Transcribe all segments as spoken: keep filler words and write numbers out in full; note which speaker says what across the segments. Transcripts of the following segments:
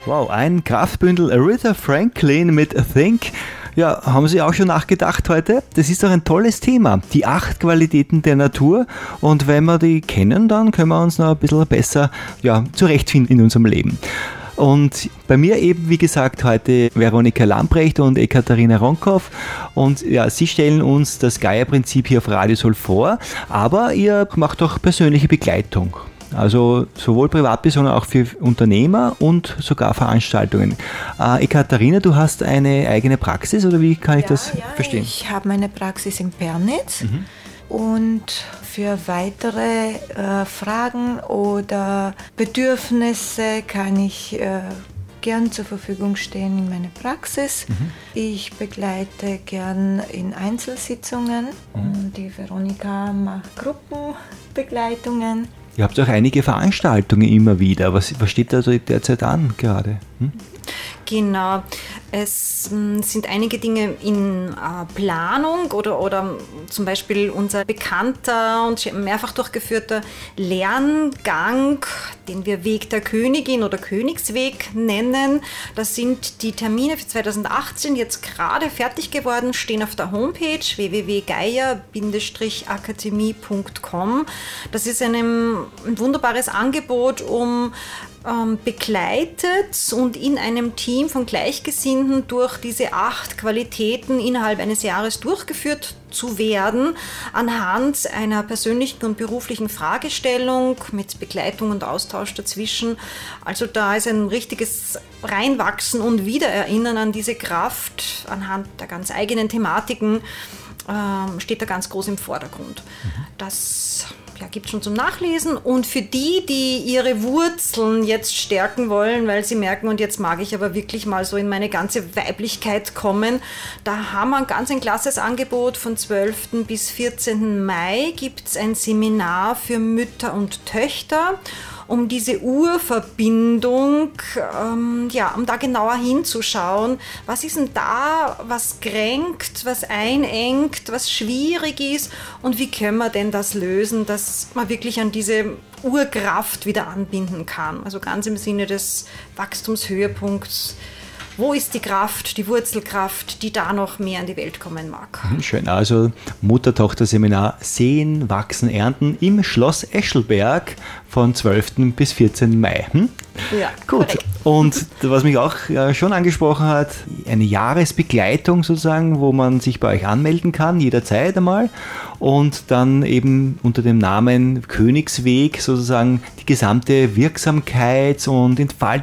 Speaker 1: Wow, ein Kraftbündel Aretha Franklin mit Think. Ja, haben Sie auch schon nachgedacht heute? Das ist doch ein tolles Thema. Die acht Qualitäten der Natur. Und wenn wir die kennen, dann können wir uns noch ein bisschen besser ja, zurechtfinden in unserem Leben. Und bei mir eben, wie gesagt, heute Veronika Lamprecht und Ekaterina Ronkow. Und ja, Sie stellen uns das Gaia-Prinzip hier auf Radiosol vor, aber ihr macht auch persönliche Begleitung. Also sowohl privat, sondern auch für Unternehmer und sogar Veranstaltungen. Äh, Ekaterina, du hast eine eigene Praxis oder wie kann ich
Speaker 2: ja,
Speaker 1: das
Speaker 2: ja,
Speaker 1: verstehen?
Speaker 2: Ich habe meine Praxis in Pernitz mhm. und für weitere äh, Fragen oder Bedürfnisse kann ich äh, gern zur Verfügung stehen in meiner Praxis. Mhm. Ich begleite gern in Einzelsitzungen mhm. und die Veronika macht Gruppenbegleitungen.
Speaker 1: Ihr habt auch einige Veranstaltungen immer wieder. Was, was steht da so derzeit an gerade? Hm?
Speaker 3: Genau, es m, sind einige Dinge in äh, Planung oder, oder zum Beispiel unser bekannter und mehrfach durchgeführter Lerngang, den wir Weg der Königin oder Königsweg nennen. Das sind die Termine für zweitausendachtzehn jetzt gerade fertig geworden, stehen auf der Homepage w w w punkt gaia akademie punkt com. Das ist ein, ein wunderbares Angebot, um ähm, begleitet und in einem Team von Gleichgesinnten durch diese acht Qualitäten innerhalb eines Jahres durchgeführt zu werden, anhand einer persönlichen und beruflichen Fragestellung mit Begleitung und Austausch dazwischen. Also da ist ein richtiges Reinwachsen und Wiedererinnern an diese Kraft anhand der ganz eigenen Thematiken ähm, steht da ganz groß im Vordergrund. Das ja, gibt es schon zum Nachlesen. Und für die, die ihre Wurzeln jetzt stärken wollen, weil sie merken, und jetzt mag ich aber wirklich mal so in meine ganze Weiblichkeit kommen, da haben wir ein ganz ein klasses Angebot. Von zwölften bis vierzehnten Mai gibt es ein Seminar für Mütter und Töchter, um diese Urverbindung, ähm, ja, um da genauer hinzuschauen. Was ist denn da, was kränkt, was einengt, was schwierig ist und wie können wir denn das lösen, dass man wirklich an diese Urkraft wieder anbinden kann. Also ganz im Sinne des Wachstumshöhepunkts. Wo ist die Kraft, die Wurzelkraft, die da noch mehr in die Welt kommen mag?
Speaker 1: Schön, also Mutter-Tochter-Seminar Sehen, Wachsen, Ernten im Schloss Eschelberg von zwölften bis vierzehnten Mai. Hm?
Speaker 3: Ja,
Speaker 1: gut. Korrekt. Und was mich auch äh, schon angesprochen hat, eine Jahresbegleitung sozusagen, wo man sich bei euch anmelden kann, jederzeit einmal. Und dann eben unter dem Namen Königsweg sozusagen die gesamte Wirksamkeits- und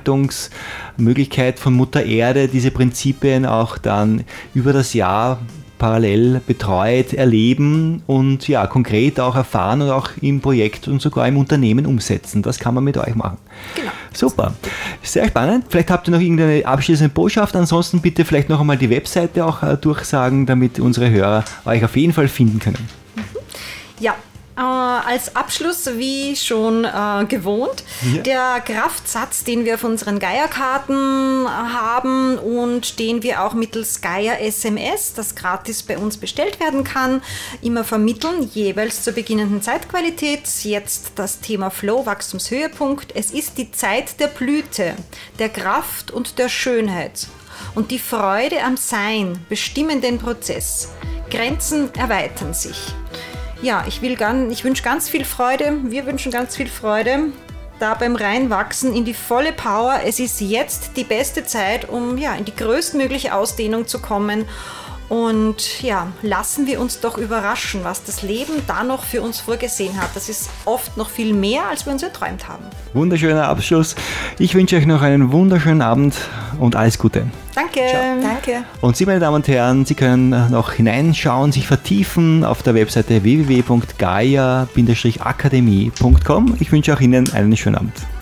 Speaker 1: Entfaltungsmöglichkeit von Mutter Erde, diese Prinzipien auch dann über das Jahr parallel betreut, erleben und ja, konkret auch erfahren und auch im Projekt und sogar im Unternehmen umsetzen. Das kann man mit euch machen.
Speaker 3: Genau.
Speaker 1: Super. Sehr spannend. Vielleicht habt ihr noch irgendeine abschließende Botschaft. Ansonsten bitte vielleicht noch einmal die Webseite auch äh, durchsagen, damit unsere Hörer euch auf jeden Fall finden können.
Speaker 3: Ja. Äh, als Abschluss, wie schon äh, gewohnt, ja. Der Kraftsatz, den wir auf unseren Gaia-Karten haben und den wir auch mittels Gaia-S M S, das gratis bei uns bestellt werden kann, immer vermitteln, jeweils zur beginnenden Zeitqualität. Jetzt das Thema Flow, Wachstumshöhepunkt. Es ist die Zeit der Blüte, der Kraft und der Schönheit. Und die Freude am Sein bestimmen den Prozess. Grenzen erweitern sich. Ja, ich, will ganz, ich wünsche ganz viel Freude, wir wünschen ganz viel Freude da beim Reinwachsen in die volle Power. Es ist jetzt die beste Zeit, um ja, in die größtmögliche Ausdehnung zu kommen. Und ja, lassen wir uns doch überraschen, was das Leben da noch für uns vorgesehen hat. Das ist oft noch viel mehr, als wir uns erträumt haben.
Speaker 1: Wunderschöner Abschluss. Ich wünsche euch noch einen wunderschönen Abend und alles Gute.
Speaker 3: Danke.
Speaker 2: Ciao. Danke.
Speaker 1: Und Sie, meine Damen und Herren, Sie können noch hineinschauen, sich vertiefen auf der Webseite w w w punkt gaia akademie punkt com. Ich wünsche auch Ihnen einen schönen Abend.